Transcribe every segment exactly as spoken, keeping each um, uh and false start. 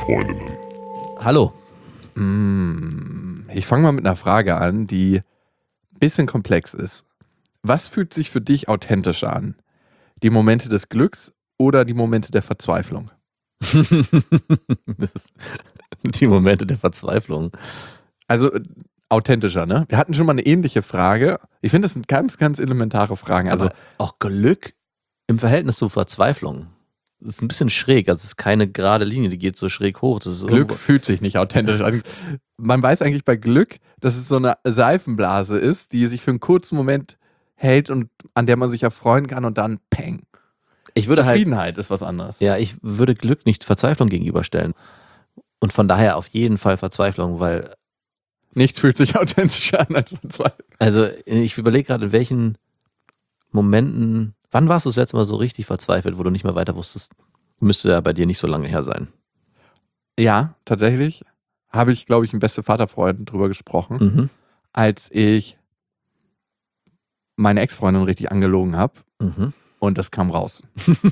Freundinnen. Hallo. Mm, Ich fange mal mit einer Frage an, die ein bisschen komplex ist. Was fühlt sich für dich authentischer an? Die Momente des Glücks oder die Momente der Verzweiflung? Das ist die Momente der Verzweiflung. Also äh, authentischer, ne? Wir hatten schon mal eine ähnliche Frage. Ich finde, das sind ganz, ganz elementare Fragen. Also Aber auch Glück im Verhältnis zur Verzweiflung. Das ist ein bisschen schräg. Also es ist keine gerade Linie, die geht so schräg hoch. Das ist Glück irgendwo- fühlt sich nicht authentisch an. Man weiß eigentlich bei Glück, dass es so eine Seifenblase ist, die sich für einen kurzen Moment hält und an der man sich erfreuen kann und dann peng. Ich würde halt, Zufriedenheit ist was anderes. ja, ich würde Glück nicht Verzweiflung gegenüberstellen. Und von daher auf jeden Fall Verzweiflung, weil, Nichts fühlt sich authentischer an als Verzweiflung. also ich überlege gerade, in welchen Momenten, wann warst du das letzte Mal so richtig verzweifelt, wo du nicht mehr weiter wusstest? Müsste ja bei dir nicht so lange her sein. Ja, tatsächlich habe ich, glaube ich, mit beste Vaterfreunden drüber gesprochen, Mhm. als ich meine Ex-Freundin richtig angelogen habe Mhm. und das kam raus.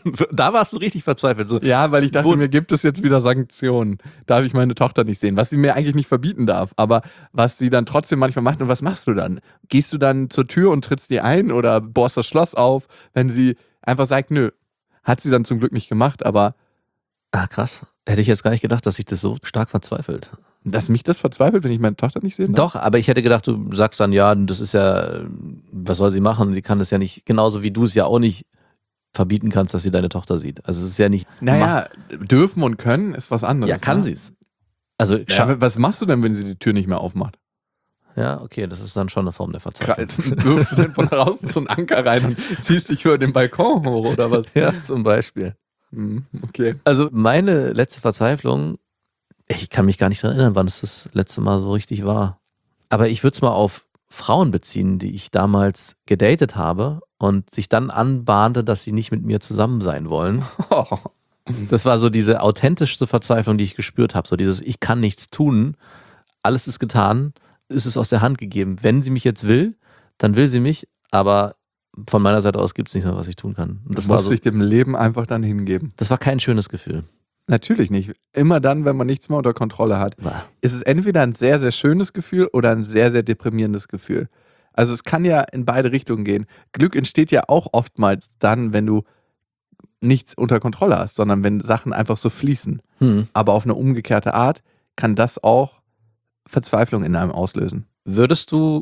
Da warst du richtig verzweifelt. So, Ja, weil ich dachte Wo- mir, gibt es jetzt wieder Sanktionen? Darf ich meine Tochter nicht sehen? Was sie mir eigentlich nicht verbieten darf, aber was sie dann trotzdem manchmal macht. Und was machst du dann? Gehst du dann zur Tür und trittst die ein oder bohrst das Schloss auf, wenn sie einfach sagt, nö. Hat sie dann zum Glück nicht gemacht, aber ah, krass. Hätte ich jetzt gar nicht gedacht, dass sich das so stark verzweifelt. dass mich das verzweifelt, wenn ich meine Tochter nicht sehen darf? Doch, aber ich hätte gedacht, du sagst dann, ja, das ist ja, was soll sie machen? Sie kann das ja nicht, genauso wie du es ja auch nicht verbieten kannst, dass sie deine Tochter sieht. Also es ist ja nicht. Naja, dürfen und können ist was anderes. Ja, kann ne? sie es. Also, Ja, scha- aber was machst du denn, wenn sie die Tür nicht mehr aufmacht? ja, okay, das ist dann schon eine Form der Gra- Verzweiflung. Wirfst du denn von draußen so einen Anker rein und ziehst dich über den Balkon hoch oder was? Ja, zum Beispiel. Hm, okay. Also meine letzte Verzweiflung, ich kann mich gar nicht daran erinnern, wann es das letzte Mal so richtig war. Aber ich würde es mal auf Frauen beziehen, die ich damals gedatet habe und sich dann anbahnte, dass sie nicht mit mir zusammen sein wollen. Oh. Das war so diese authentischste Verzweiflung, die ich gespürt habe. So dieses, ich kann nichts tun, alles ist getan, ist es aus der Hand gegeben. Wenn sie mich jetzt will, dann will sie mich, aber von meiner Seite aus gibt es nichts mehr, was ich tun kann. Und Das das war, muss so, sich dem Leben einfach dann hingeben. das war kein schönes Gefühl. Natürlich nicht. Immer dann, wenn man nichts mehr unter Kontrolle hat, War- ist es entweder ein sehr, sehr schönes Gefühl oder ein sehr, sehr deprimierendes Gefühl. Also es kann ja in beide Richtungen gehen. Glück entsteht ja auch oftmals dann, wenn du nichts unter Kontrolle hast, sondern wenn Sachen einfach so fließen. Hm. Aber auf eine umgekehrte Art kann das auch Verzweiflung in einem auslösen. Würdest du,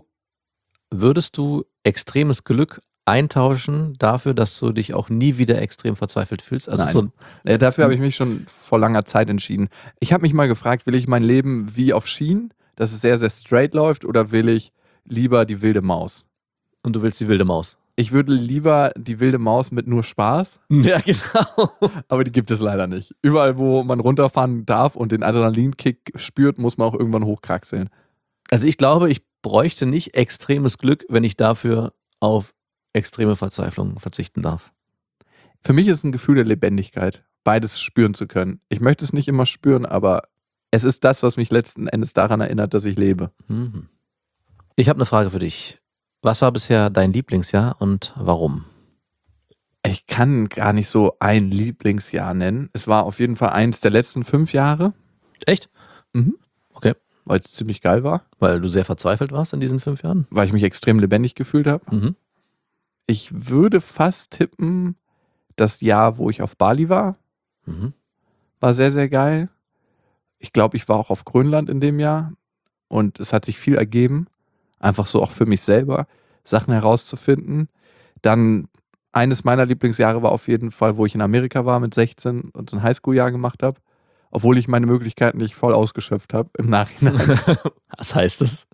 würdest du extremes Glück eintauschen dafür, dass du dich auch nie wieder extrem verzweifelt fühlst? Also Nein. so ein, Äh, dafür habe ich mich schon vor langer Zeit entschieden. Ich habe mich mal gefragt, will ich mein Leben wie auf Schienen, dass es sehr, sehr straight läuft, oder will ich lieber die wilde Maus? und du willst die wilde Maus. Ich würde lieber die wilde Maus mit nur Spaß, Ja, genau. aber die gibt es leider nicht. Überall, wo man runterfahren darf und den Adrenalinkick spürt, muss man auch irgendwann hochkraxeln. Also ich glaube, ich bräuchte nicht extremes Glück, wenn ich dafür auf extreme Verzweiflung verzichten darf. Für mich ist es ein Gefühl der Lebendigkeit, beides spüren zu können. Ich möchte es nicht immer spüren, aber es ist das, was mich letzten Endes daran erinnert, dass ich lebe. Mhm. Ich habe eine Frage für dich. Was war bisher dein Lieblingsjahr und warum? Ich kann gar nicht so ein Lieblingsjahr nennen. Es war auf jeden Fall eins der letzten fünf Jahre, Echt? Mhm. Okay. weil es ziemlich geil war, Weil du sehr verzweifelt warst in diesen fünf Jahren? weil ich mich extrem lebendig gefühlt habe. Mhm. Ich würde fast tippen, das Jahr, wo ich auf Bali war, Mhm. war sehr, sehr geil. Ich glaube, ich war auch auf Grönland in dem Jahr und es hat sich viel ergeben. Einfach so auch für mich selber, Sachen herauszufinden. Dann eines meiner Lieblingsjahre war auf jeden Fall, wo ich in Amerika war mit sechzehn und so ein Highschool-Jahr gemacht habe. Obwohl ich meine Möglichkeiten nicht voll ausgeschöpft habe im Nachhinein. Was heißt das?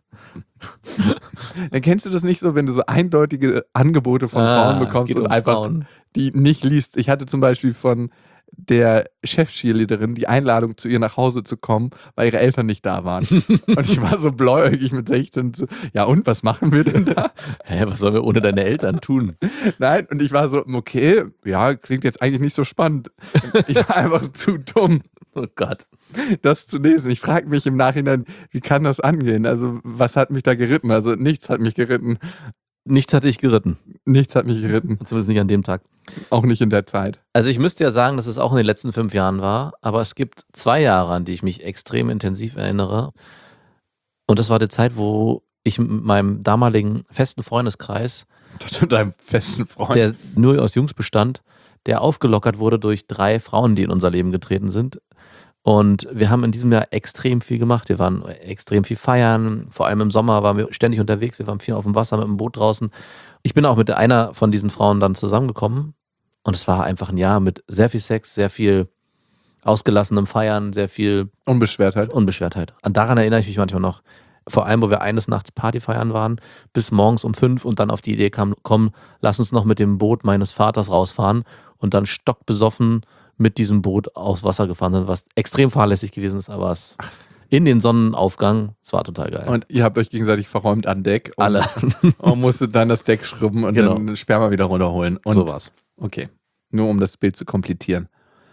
Dann kennst du das nicht so, wenn du so eindeutige Angebote von Ah, Frauen es bekommst geht und um einfach Frauen. die nicht liest. Ich hatte zum Beispiel von der Chef-Cheerleaderin die Einladung, zu ihr nach Hause zu kommen, weil ihre Eltern nicht da waren. Und ich war so bläuäugig mit sechzehn. So, ja und, was machen wir denn da? Hä, was sollen wir ohne deine Eltern tun? Nein, und ich war so, okay, ja, klingt jetzt eigentlich nicht so spannend. Ich war einfach zu dumm, Oh Gott. das zu lesen. Ich frage mich im Nachhinein, wie kann das angehen? Also, was hat mich da geritten? Also, nichts hat mich geritten. Nichts hatte ich geritten. Nichts hat mich geritten. Zumindest nicht an dem Tag. Auch nicht in der Zeit. Also ich müsste ja sagen, dass es auch in den letzten fünf Jahren war, aber es gibt zwei Jahre, an die ich mich extrem intensiv erinnere. Und das war die Zeit, wo ich mit meinem damaligen festen Freundeskreis, Das mit deinem festen Freund. der nur aus Jungs bestand, der aufgelockert wurde durch drei Frauen, die in unser Leben getreten sind. Und wir haben in diesem Jahr extrem viel gemacht. Wir waren extrem viel feiern. Vor allem im Sommer waren wir ständig unterwegs. Wir waren viel auf dem Wasser mit dem Boot draußen. Ich bin auch mit einer von diesen Frauen dann zusammengekommen. Und es war einfach ein Jahr mit sehr viel Sex, sehr viel ausgelassenem Feiern, sehr viel Unbeschwertheit. Unbeschwertheit. Und daran erinnere ich mich manchmal noch. Vor allem, wo wir eines Nachts Party feiern waren, bis morgens um fünf und dann auf die Idee kam, komm, lass uns noch mit dem Boot meines Vaters rausfahren und dann stockbesoffen mit diesem Boot aufs Wasser gefahren sind, was extrem fahrlässig gewesen ist, aber es in den Sonnenaufgang, es war total geil. Und ihr habt euch gegenseitig verräumt an Deck. Und, Alle. und musstet dann das Deck schrubben und Genau. dann Sperma wieder runterholen. Und, So war's. Okay, nur um das Bild zu komplettieren.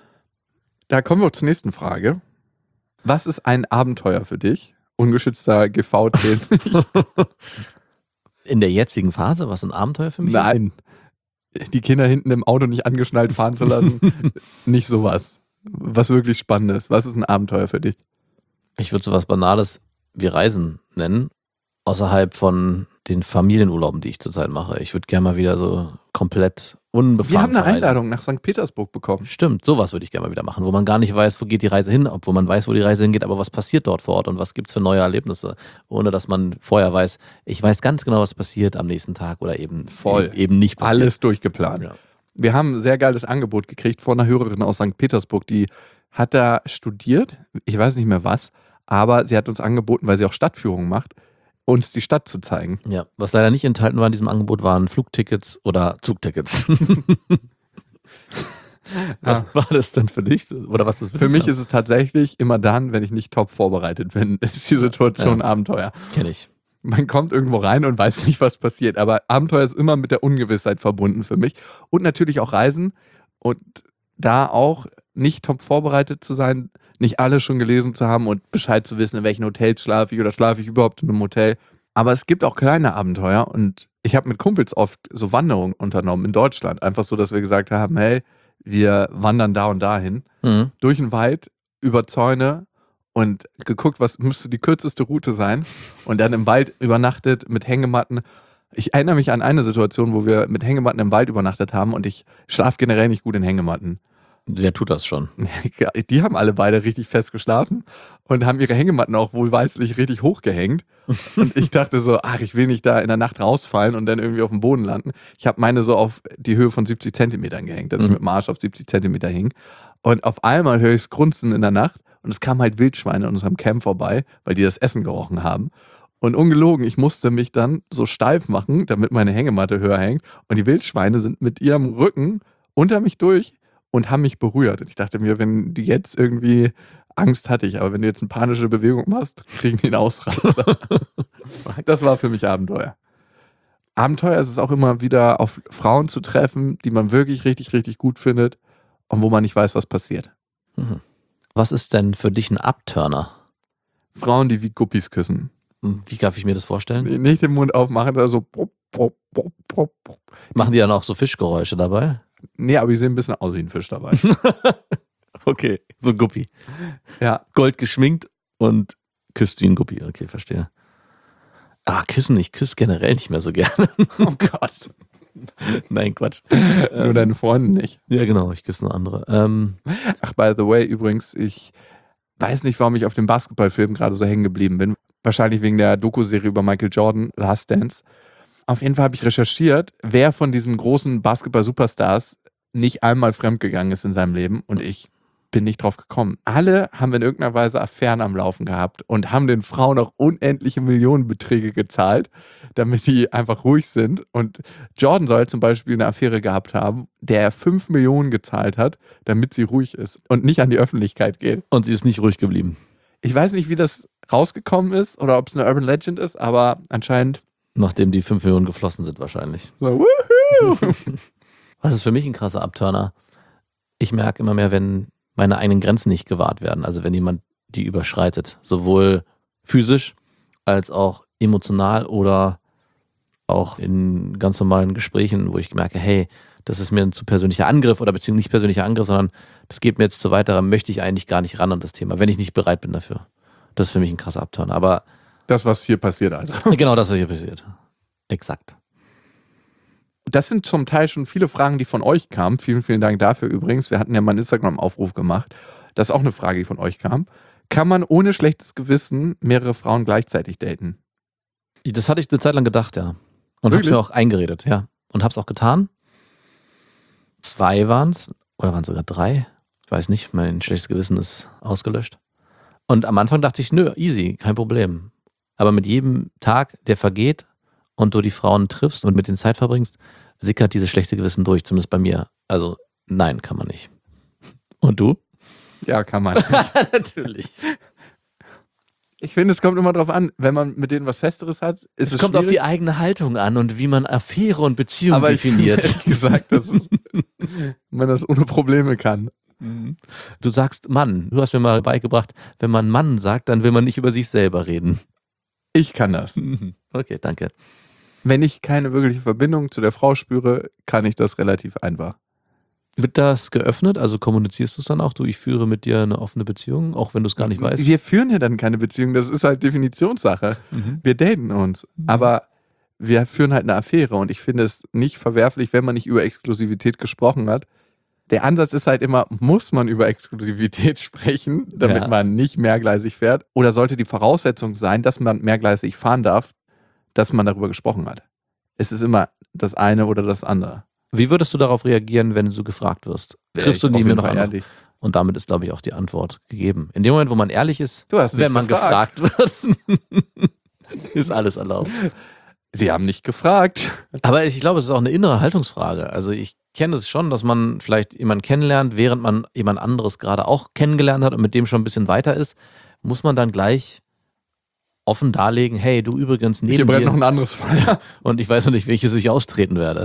Da kommen wir zur nächsten Frage. Was ist ein Abenteuer für dich? Ungeschützter G V zählt nicht. In der jetzigen Phase war es ein Abenteuer für mich? Nein. Die Kinder hinten im Auto nicht angeschnallt fahren zu lassen. Nicht sowas. Was wirklich Spannendes. Was ist ein Abenteuer für dich? Ich würde sowas Banales wie Reisen nennen, außerhalb von den Familienurlauben, die ich zurzeit mache. Ich würde gerne mal wieder so komplett unbefangen Wir haben eine verreisen. Einladung nach Sankt Petersburg bekommen. Stimmt, sowas würde ich gerne mal wieder machen, wo man gar nicht weiß, wo geht die Reise hin, obwohl man weiß, wo die Reise hingeht, aber was passiert dort vor Ort und was gibt es für neue Erlebnisse, ohne dass man vorher weiß, ich weiß ganz genau, was passiert am nächsten Tag oder eben, Voll. eben nicht passiert. Alles durchgeplant. Ja. Wir haben ein sehr geiles Angebot gekriegt von einer Hörerin aus Sankt Petersburg, die hat da studiert, ich weiß nicht mehr was, aber sie hat uns angeboten, weil sie auch Stadtführungen macht, uns die Stadt zu zeigen. Ja, was leider nicht enthalten war in diesem Angebot, waren Flugtickets oder Zugtickets. Was Ah. war das denn für dich? Oder was ist Für mich ist es tatsächlich immer dann, wenn ich nicht top vorbereitet bin, ist die Situation Ja. Abenteuer. Kenne ich. Man kommt irgendwo rein und weiß nicht, was passiert. Aber Abenteuer ist immer mit der Ungewissheit verbunden für mich. Und natürlich auch Reisen. Und da auch nicht top vorbereitet zu sein, nicht alles schon gelesen zu haben und Bescheid zu wissen, in welchen Hotels schlafe ich oder schlafe ich überhaupt in einem Hotel. Aber es gibt auch kleine Abenteuer. Und ich habe mit Kumpels oft so Wanderungen unternommen in Deutschland. Einfach so, dass wir gesagt haben, hey, wir wandern da und dahin. Mhm. Durch den Wald, über Zäune und geguckt, was müsste die kürzeste Route sein und dann im Wald übernachtet mit Hängematten. Ich erinnere mich an eine Situation, wo wir mit Hängematten im Wald übernachtet haben und ich schlafe generell nicht gut in Hängematten. Wer tut das schon? Ja, die haben alle beide richtig fest geschlafen und haben ihre Hängematten auch wohlweislich richtig hochgehängt. Und ich dachte so, ach, ich will nicht da in der Nacht rausfallen und dann irgendwie auf dem Boden landen. Ich habe meine so auf die Höhe von siebzig Zentimetern gehängt, dass ich Mhm. mit dem Arsch auf siebzig Zentimeter hing. Und auf einmal höre ich es grunzen in der Nacht und es kamen halt Wildschweine in unserem Camp vorbei, weil die das Essen gerochen haben. Und ungelogen, ich musste mich dann so steif machen, damit meine Hängematte höher hängt. Und die Wildschweine sind mit ihrem Rücken unter mich durch und haben mich berührt. Und ich dachte mir, wenn die jetzt irgendwie Angst hatte ich, aber wenn du jetzt eine panische Bewegung machst, kriegen die einen Ausraster. Das war für mich Abenteuer. Abenteuer ist es auch immer wieder, auf Frauen zu treffen, die man wirklich richtig, richtig gut findet und wo man nicht weiß, was passiert. Mhm. Was ist denn für dich ein Upturner? Frauen, die wie Guppies küssen. Wie darf ich mir das vorstellen? Nicht den Mund aufmachen, also prop, prop, prop, prop, prop. Machen die dann auch so Fischgeräusche dabei? Nee, aber die sehen ein bisschen aus wie ein Fisch dabei. Okay, so Guppi. Ja. Gold geschminkt und küsst wie ein Guppi. Okay, verstehe. Ah, küssen, ich küsse generell nicht mehr so gerne. Oh Gott. Nein, Quatsch. Nur Ähm, deine Freundin nicht. Ja, genau, ich küsse nur andere. Ähm, Ach, by the way, übrigens, ich weiß nicht, warum ich auf dem Basketballfilm gerade so hängen geblieben bin. Wahrscheinlich wegen der Doku-Serie über Michael Jordan, Last Dance. Auf jeden Fall habe ich recherchiert, wer von diesen großen Basketball-Superstars nicht einmal fremdgegangen ist in seinem Leben. Und ich bin nicht drauf gekommen. Alle haben in irgendeiner Weise Affären am Laufen gehabt und haben den Frauen auch unendliche Millionenbeträge gezahlt, damit die einfach ruhig sind. Und Jordan soll zum Beispiel eine Affäre gehabt haben, der er fünf Millionen gezahlt hat, damit sie ruhig ist und nicht an die Öffentlichkeit geht. und sie ist nicht ruhig geblieben. Ich weiß nicht, wie das rausgekommen ist oder ob es eine Urban Legend ist, aber anscheinend Nachdem die fünf Millionen geflossen sind wahrscheinlich. so, wuhu! Was ist für mich ein krasser Upturner? Ich merke immer mehr, wenn meine eigenen Grenzen nicht gewahrt werden. Also wenn jemand die überschreitet. Sowohl physisch als auch emotional oder auch in ganz normalen Gesprächen, wo ich merke, hey, das ist mir ein zu persönlicher Angriff oder beziehungsweise nicht persönlicher Angriff, sondern das geht mir jetzt zu weit, da möchte ich eigentlich gar nicht ran an das Thema, wenn ich nicht bereit bin dafür. Das ist für mich ein krasser Abturn. Aber Das, was hier passiert, also. genau das, was hier passiert. Exakt. Das sind zum Teil schon viele Fragen, die von euch kamen. Vielen, vielen Dank dafür übrigens. Wir hatten ja mal einen Instagram-Aufruf gemacht. Das ist auch eine Frage, die von euch kam. Kann man ohne schlechtes Gewissen mehrere Frauen gleichzeitig daten? Das hatte ich eine Zeit lang gedacht, ja. Und habe es Wirklich? mir auch eingeredet, ja. Und habe es auch getan. Zwei waren es, oder waren es sogar drei? Ich weiß nicht, mein schlechtes Gewissen ist ausgelöscht. Und am Anfang dachte ich, nö, easy, kein Problem. Aber mit jedem Tag, der vergeht und du die Frauen triffst und mit denen Zeit verbringst, sickert dieses schlechte Gewissen durch, zumindest bei mir. Also nein, kann man nicht. Und du? Ja, kann man. Natürlich. Ich finde, es kommt immer drauf an, wenn man mit denen was Festeres hat, ist Es es kommt auf die schwierig. eigene Haltung an und wie man Affäre und Beziehung Aber ich finde definiert. ehrlich gesagt, dass es, man das ohne Probleme kann. Du sagst Mann. Du hast mir mal beigebracht, wenn man Mann sagt, dann will man nicht über sich selber reden. Ich kann das. Okay, danke. Wenn ich keine wirkliche Verbindung zu der Frau spüre, kann ich das relativ einfach. Wird das geöffnet? Also kommunizierst du es dann auch? Du, ich führe mit dir eine offene Beziehung, auch wenn du es gar nicht weißt? Wir führen ja dann keine Beziehung, das ist halt Definitionssache. Mhm. Wir daten uns, Mhm. aber wir führen halt eine Affäre und ich finde es nicht verwerflich, wenn man nicht über Exklusivität gesprochen hat. Der Ansatz ist halt immer, muss man über Exklusivität sprechen, damit Ja. man nicht mehrgleisig fährt? Oder sollte die Voraussetzung sein, dass man mehrgleisig fahren darf, dass man darüber gesprochen hat? Es ist immer das eine oder das andere. Wie würdest du darauf reagieren, wenn du gefragt wirst? Wär Triffst ich du auf die mir jeden noch Fall an? ehrlich. Und damit ist, glaube ich, auch die Antwort gegeben. In dem Moment, wo man ehrlich ist, Du hast nicht wenn man gefragt. gefragt wird, ist alles erlaubt. Sie haben nicht gefragt. Aber ich glaube, es ist auch eine innere Haltungsfrage. Also ich kenne es schon, dass man vielleicht jemanden kennenlernt, während man jemand anderes gerade auch kennengelernt hat und mit dem schon ein bisschen weiter ist, muss man dann gleich offen darlegen, hey, du übrigens Hier neben brennt dir noch ein anderes Feuer. und ich weiß noch nicht, welches ich austreten werde.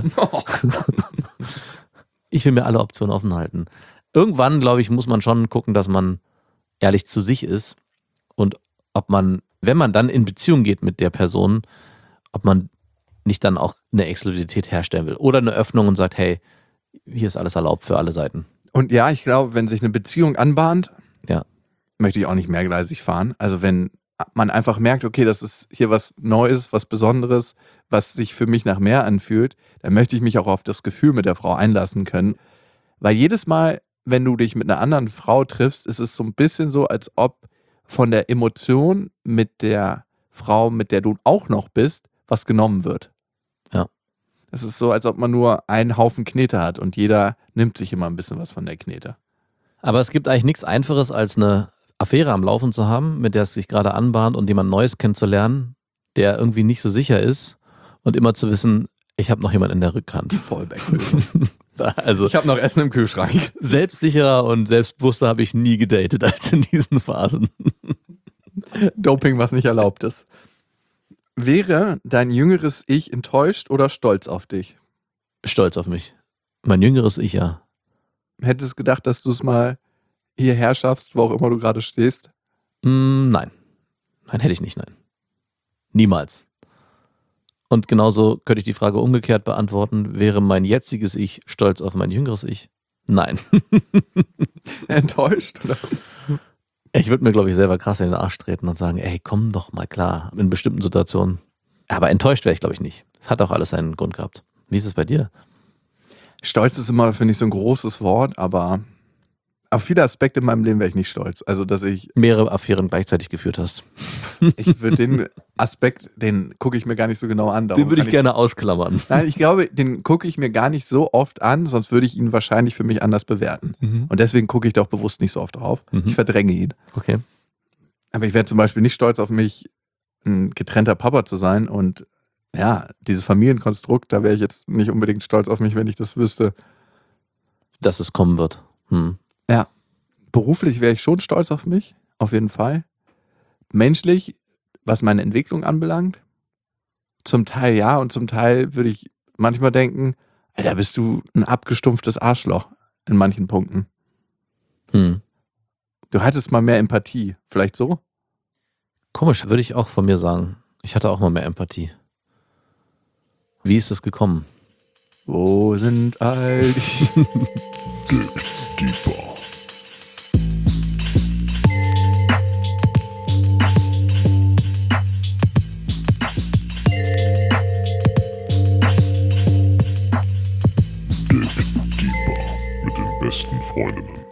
Ich will mir alle Optionen offen halten. Irgendwann, glaube ich, muss man schon gucken, dass man ehrlich zu sich ist und ob man, wenn man dann in Beziehung geht mit der Person, ob man nicht dann auch eine Exklusivität herstellen will oder eine Öffnung und sagt, hey, hier ist alles erlaubt für alle Seiten. Und ja, ich glaube, wenn sich eine Beziehung anbahnt, Ja. möchte ich auch nicht mehrgleisig fahren. Also wenn man einfach merkt, okay, das ist hier was Neues, was Besonderes, was sich für mich nach mehr anfühlt, dann möchte ich mich auch auf das Gefühl mit der Frau einlassen können. Weil jedes Mal, wenn du dich mit einer anderen Frau triffst, ist es so ein bisschen so, als ob von der Emotion mit der Frau, mit der du auch noch bist, was genommen wird. Ja. Es ist so, als ob man nur einen Haufen Knete hat und jeder nimmt sich immer ein bisschen was von der Knete. Aber es gibt eigentlich nichts Einfaches, als eine Affäre am Laufen zu haben, mit der es sich gerade anbahnt und jemand Neues kennenzulernen, der irgendwie nicht so sicher ist und immer zu wissen, ich habe noch jemanden in der Rückhand. Vollbacklösung. Also Ich habe noch Essen im Kühlschrank. selbstsicherer und selbstbewusster habe ich nie gedatet als in diesen Phasen. Doping, was nicht erlaubt ist. Wäre dein jüngeres Ich enttäuscht oder stolz auf dich? Stolz auf mich. Mein jüngeres Ich, ja. Hättest gedacht, dass du es mal hierher schaffst, wo auch immer du gerade stehst? Mm, nein. Nein, hätte ich nicht, nein. Niemals. Und genauso könnte ich die Frage umgekehrt beantworten. Wäre mein jetziges Ich stolz auf mein jüngeres Ich? Nein. Enttäuscht, oder? Ich würde mir, glaube ich, selber krass in den Arsch treten und sagen, ey, komm doch mal klar in bestimmten Situationen. Aber enttäuscht wäre ich, glaube ich, nicht. Es hat auch alles seinen Grund gehabt. Wie ist es bei dir? Stolz ist immer, finde ich, so ein großes Wort, aber auf viele Aspekte in meinem Leben wäre ich nicht stolz. Also, dass ich, Mehrere Affären gleichzeitig geführt hast. ich würde den Aspekt, den gucke ich mir gar nicht so genau an. Darum Den würde ich kann gerne ausklammern. Nein, ich glaube, den gucke ich mir gar nicht so oft an, sonst würde ich ihn wahrscheinlich für mich anders bewerten. Mhm. Und deswegen gucke ich doch bewusst nicht so oft drauf. Mhm. Ich verdränge ihn. Okay. Aber ich wäre zum Beispiel nicht stolz auf mich, ein getrennter Papa zu sein. Und ja, dieses Familienkonstrukt, da wäre ich jetzt nicht unbedingt stolz auf mich, wenn ich das wüsste. Dass es kommen wird. Hm. Ja, beruflich wäre ich schon stolz auf mich, auf jeden Fall. Menschlich, was meine Entwicklung anbelangt, zum Teil ja und zum Teil würde ich manchmal denken, Alter, bist du ein abgestumpftes Arschloch in manchen Punkten. Hm. Du hattest mal mehr Empathie, vielleicht so? Komisch, würde ich auch von mir sagen. Ich hatte auch mal mehr Empathie. Wie ist es gekommen? Wo sind all die... Dig deeper. Dig deeper mit den besten Freundinnen.